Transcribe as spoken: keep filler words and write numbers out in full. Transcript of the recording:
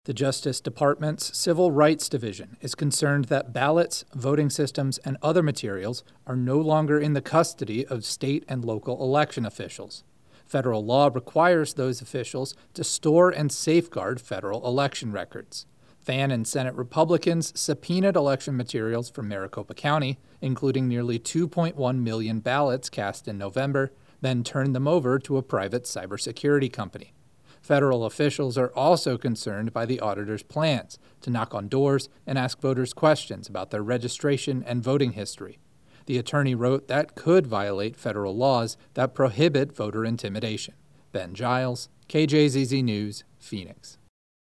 The Justice Department's Civil Rights Division is concerned that ballots, voting systems, and other materials are no longer in the custody of state and local election officials. Federal law requires those officials to store and safeguard federal election records. Fan and Senate Republicans subpoenaed election materials from Maricopa County, including nearly two point one million ballots cast in November, then turned them over to a private cybersecurity company. Federal officials are also concerned by the auditor's plans to knock on doors and ask voters questions about their registration and voting history. The attorney wrote that could violate federal laws that prohibit voter intimidation. Ben Giles, K J Z Z News, Phoenix.